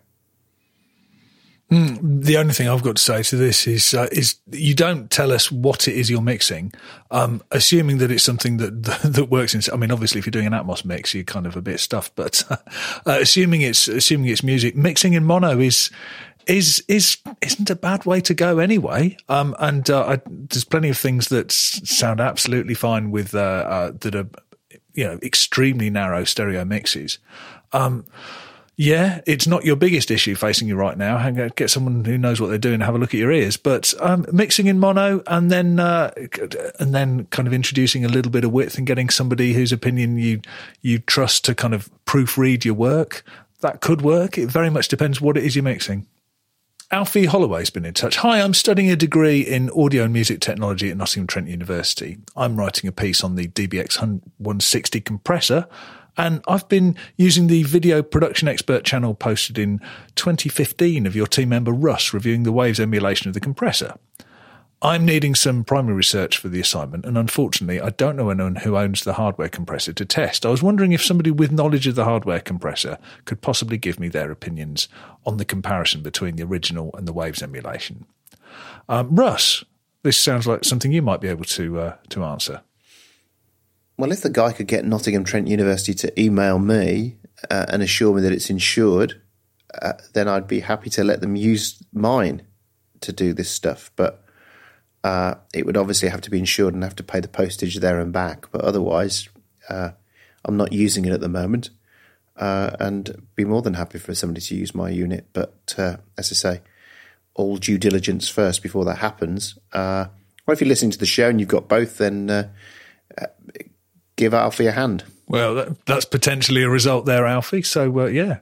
Mm, the only thing I've got to say to this is uh, is you don't tell us what it is you're mixing, um, assuming that it's something that, that that works in. I mean, obviously, if you're doing an Atmos mix, you're kind of a bit stuffed. But uh, uh, assuming it's assuming it's music, mixing in mono is is is isn't a bad way to go anyway. Um, and uh, I, there's plenty of things that s- sound absolutely fine with uh, uh, that are, you know, extremely narrow stereo mixes. Um, Yeah, it's not your biggest issue facing you right now. Hang out, get someone who knows what they're doing, have a look at your ears. But um, mixing in mono and then uh, and then kind of introducing a little bit of width and getting somebody whose opinion you you trust to kind of proofread your work, that could work. It very much depends what it is you're mixing. Alfie Holloway's been in touch. Hi, I'm studying a degree in audio and music technology at Nottingham Trent University. I'm writing a piece on the D B X one sixty compressor, and I've been using the Video Production Expert channel posted in twenty fifteen of your team member Russ reviewing the Waves emulation of the compressor. I'm needing some primary research for the assignment, and unfortunately I don't know anyone who owns the hardware compressor to test. I was wondering if somebody with knowledge of the hardware compressor could possibly give me their opinions on the comparison between the original and the Waves emulation. Um, Russ, this sounds like something you might be able to uh, to answer. Well, if the guy could get Nottingham Trent University to email me uh, and assure me that it's insured, uh, then I'd be happy to let them use mine to do this stuff. But uh, it would obviously have to be insured and have to pay the postage there and back. But otherwise, uh, I'm not using it at the moment, uh, and be more than happy for somebody to use my unit. But uh, as I say, all due diligence first before that happens. Uh, well, if you're listening to the show and you've got both, then uh, uh, give Alfie a hand. Well, that, that's potentially a result there, Alfie. So, uh, yeah.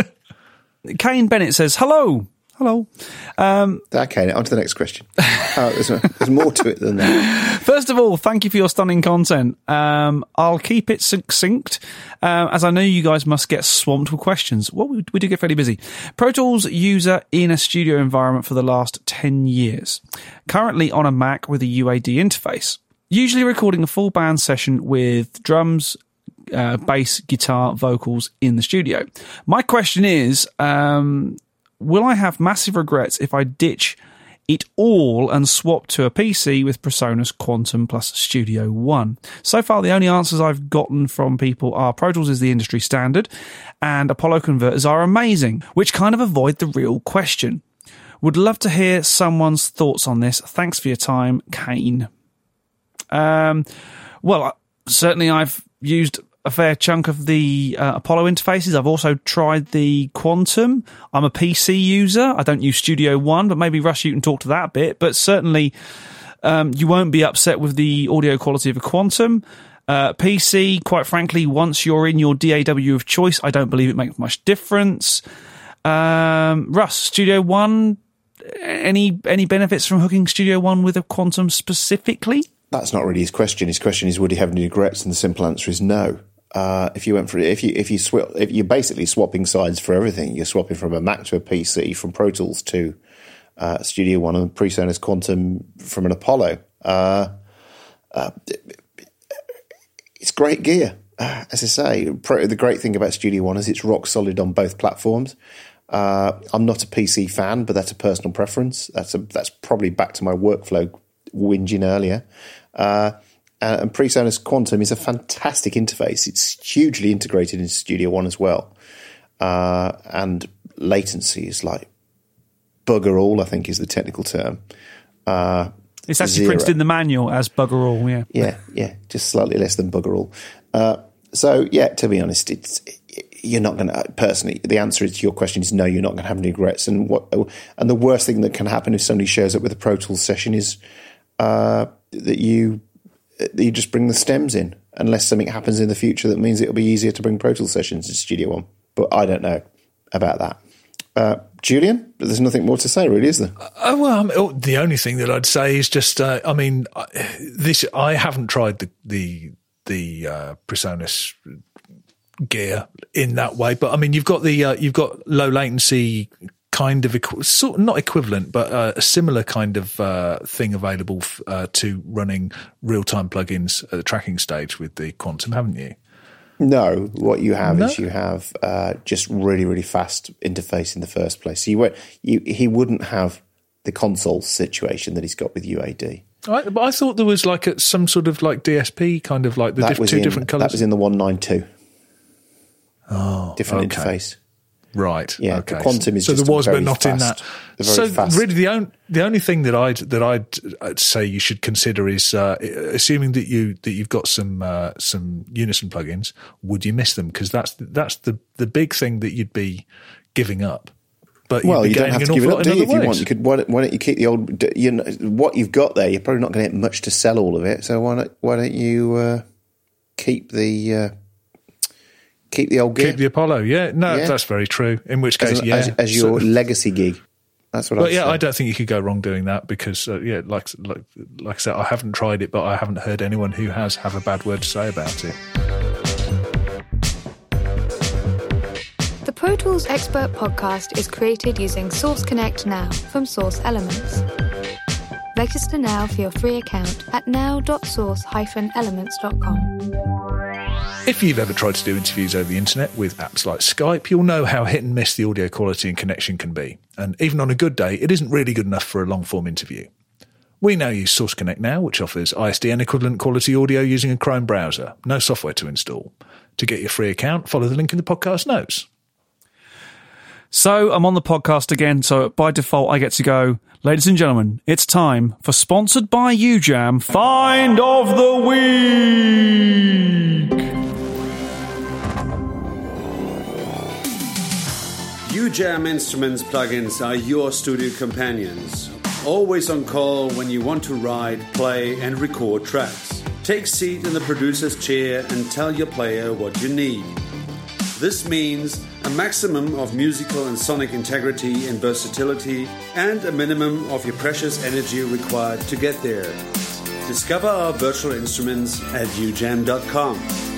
Kane Bennett says, hello. Hello. Um, okay, on to the next question. Oh, there's, there's more to it than that. First of all, thank you for your stunning content. Um, I'll keep it succinct, um, as I know you guys must get swamped with questions. Well, we, we do get fairly busy. Pro Tools user in a studio environment for the last ten years. Currently on a Mac with a U A D interface. Usually recording a full band session with drums, uh, bass, guitar, vocals in the studio. My question is, um, will I have massive regrets if I ditch it all and swap to a P C with PreSonus Quantum plus Studio One? So far, the only answers I've gotten from people are Pro Tools is the industry standard and Apollo converters are amazing, which kind of avoid the real question. Would love to hear someone's thoughts on this. Thanks for your time, Kane. Um, well, certainly I've used a fair chunk of the uh, Apollo interfaces. I've also tried the Quantum. I'm a P C user. I don't use Studio One, but maybe Russ, you can talk to that a bit. But certainly um, you won't be upset with the audio quality of a Quantum. Uh, P C, quite frankly, once you're in your D A W of choice, I don't believe it makes much difference. Um, Russ, Studio One, any any benefits from hooking Studio One with a Quantum specifically? That's not really his question. His question is, would he have any regrets? And the simple answer is no. Uh, if you went for if you if you sw- if you're basically swapping sides for everything, you're swapping from a Mac to a P C, from Pro Tools to uh, Studio One, and PreSonus Quantum from an Apollo. Uh, uh, it's great gear, uh, as I say. Pro, the great thing about Studio One is it's rock solid on both platforms. Uh, I'm not a P C fan, but that's a personal preference. That's a that's probably back to my workflow whinging earlier. Uh, and PreSonus Quantum is a fantastic interface. It's hugely integrated into Studio One as well. Uh, and latency is like bugger all, I think is the technical term. Uh, it's actually zero. printed in the manual as bugger all, yeah. Yeah, yeah, just slightly less than bugger all. Uh, so, yeah, to be honest, it's you're not going to, personally, the answer to your question is no, you're not going to have any regrets. And what, and the worst thing that can happen if somebody shows up with a Pro Tools session is uh, that you you just bring the stems in, unless something happens in the future that means it'll be easier to bring Pro Tools sessions to Studio One. But I don't know about that. Uh, Julian, there's nothing more to say, really, is there? Uh, well, I mean, oh, the only thing that I'd say is just, uh, I mean, this I haven't tried the the the uh, PreSonus gear in that way, but I mean, you've got the uh, you've got low latency kind of equi- sort not equivalent, but uh, a similar kind of uh, thing available f- uh, to running real time plugins at the tracking stage with the Quantum, haven't you? No, what you have no? is you have uh, just really, really fast interface in the first place. So you, won't, you he wouldn't have the console situation that he's got with U A D. I, but I thought there was like a, some sort of like D S P kind of like the diff- two in, different colours. That was in the one ninety-two. Oh, different okay. interface. Right. Yeah. Okay. The Quantum is so just there was, very but not fast, in that. very So fast. really, the only the only thing that I'd that I'd, I'd say you should consider is uh, assuming that you that you've got some uh, some Unison plugins. Would you miss them? Because that's that's the the big thing that you'd be giving up. But well, you don't gaining have to an give it awful up, lot do you? in If other you ways. want, you could. Why don't, why don't you keep the old? You know what you've got there. You're probably not going to get much to sell all of it. So why don't why don't you uh, keep the uh, keep the old gear? Keep the Apollo. Yeah, no, Yeah. that's very true. In which case, as, an- yeah, as, as your So- legacy gig. That's what. But I'd yeah, say. I don't think you could go wrong doing that because, uh, yeah, like, like like I said, I haven't tried it, but I haven't heard anyone who has have a bad word to say about it. The Pro Tools Expert Podcast is created using Source Connect Now from Source Elements. Register now for your free account at now dot source dash elements dot com. If you've ever tried to do interviews over the internet with apps like Skype, you'll know how hit and miss the audio quality and connection can be. And even on a good day, it isn't really good enough for a long-form interview. We now use Source Connect Now, which offers I S D N equivalent quality audio using a Chrome browser. No software to install. To get your free account, follow the link in the podcast notes. So I'm on the podcast again, so by default I get to go, ladies and gentlemen, it's time for Sponsored by U Jam Find of the Week! U Jam Instruments plugins are your studio companions. Always on call when you want to write, play and record tracks. Take seat in the producer's chair and tell your player what you need. This means a maximum of musical and sonic integrity and versatility, and a minimum of your precious energy required to get there. Discover our virtual instruments at u jam dot com.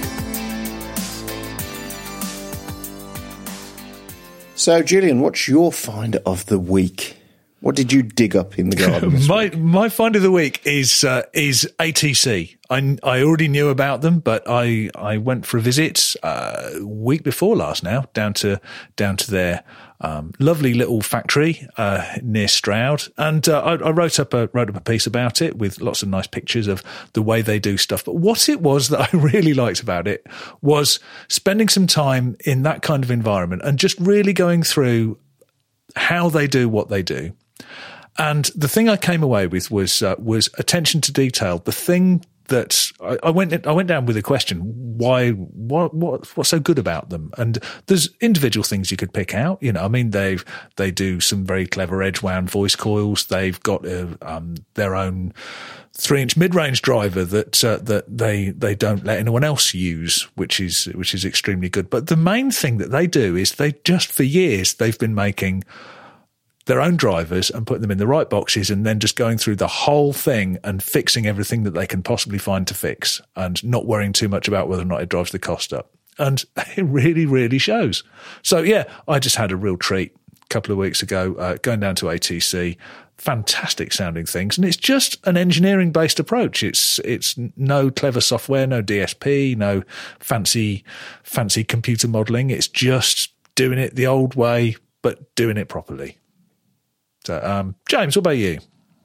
So, Julian, what's your find of the week? What did you dig up in the garden? this My week? my find of the week is uh, is A T C. I, I already knew about them, but I, I went for a visit uh, week before last now down to down to their um, lovely little factory uh, near Stroud, and uh, I, I wrote up a wrote up a piece about it with lots of nice pictures of the way they do stuff. But what it was that I really liked about it was spending some time in that kind of environment and just really going through how they do what they do. And the thing I came away with was uh, was attention to detail. The thing that I, I went I went down with a question: why? What? What? What's so good about them? And there's individual things you could pick out. You know, I mean, they they do some very clever edge wound voice coils. They've got uh, um, their own three inch mid range driver that uh, that they they don't let anyone else use, which is which is extremely good. But the main thing that they do is they just for years they've been making their own drivers and putting them in the right boxes and then just going through the whole thing and fixing everything that they can possibly find to fix and not worrying too much about whether or not it drives the cost up. And it really, really shows. So, yeah, I just had a real treat a couple of weeks ago uh, going down to A T C. Fantastic sounding things. And it's just an engineering based approach. It's it's no clever software, no D S P, no fancy fancy computer modeling. It's just doing it the old way, but doing it properly. So, um, James, what about you?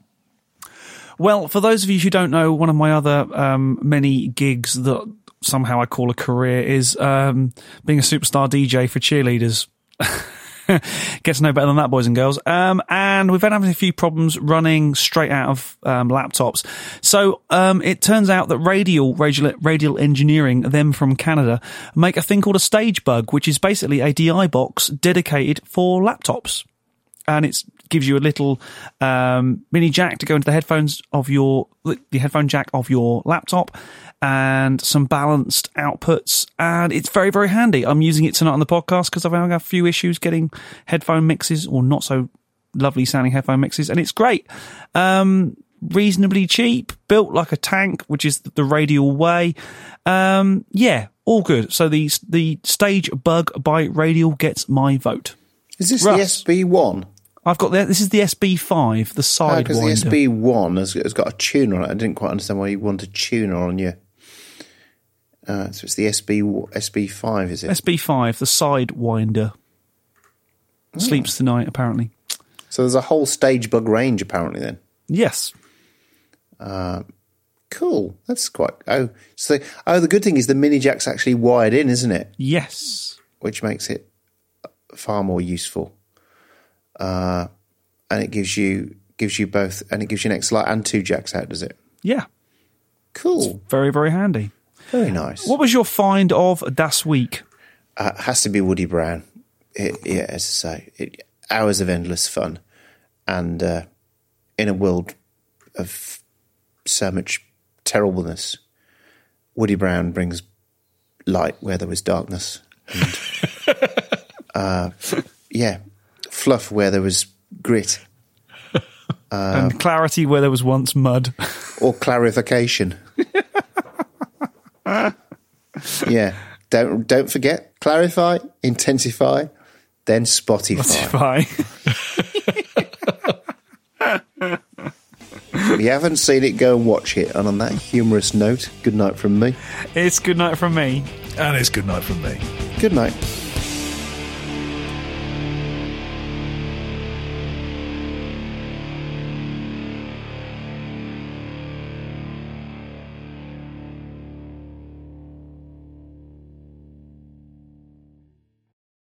Well, for those of you who don't know, one of my other um, many gigs that somehow I call a career is um, being a superstar D J for cheerleaders. Gets no better than that, boys and girls. Um, and we've been having a few problems running straight out of um, laptops. So um, it turns out that Radial, Radial, Radial Engineering, them from Canada, make a thing called a stage bug, which is basically a D I box dedicated for laptops. and it gives you a little um, mini jack to go into the headphones of your the headphone jack of your laptop, and some balanced outputs, and it's very, very handy. I'm using it tonight on the podcast because I've had a few issues getting headphone mixes or not so lovely sounding headphone mixes, and it's great. Um, reasonably cheap, built like a tank, which is the Radial way. Um, yeah, all good. So the the Stage Bug by Radial gets my vote. Is this Russ, the S B one? I've got the, this is the S B five, the Sidewinder. Because the S B one has, has got a tuner on it. I didn't quite understand why you want a tuner on your... Uh, so it's the S B S B five, is it? S B five, the Sidewinder. Oh. Sleeps tonight, apparently. So there's a whole Stage Bug range, apparently, then. Yes. Uh, cool. That's quite... Oh, so oh, the good thing is the mini jack's actually wired in, isn't it? Yes. Which makes it far more useful. Uh, and it gives you gives you both, and it gives you an X Lite and two jacks out, does it? Yeah. Cool. It's very, very handy. Very nice. What was your find of Das Week? Uh, has to be Woody Brown. It, yeah, as I say, it, hours of endless fun, and uh, in a world of so much terribleness, Woody Brown brings light where there was darkness, and uh, yeah, fluff where there was grit, uh, and clarity where there was once mud, or clarification. Yeah, don't don't forget, clarify, intensify, then Spotify. Spotify. If you haven't seen it, go and watch it. And on that humorous note, good night from me. It's good night from me. And it's good night from me. Good night.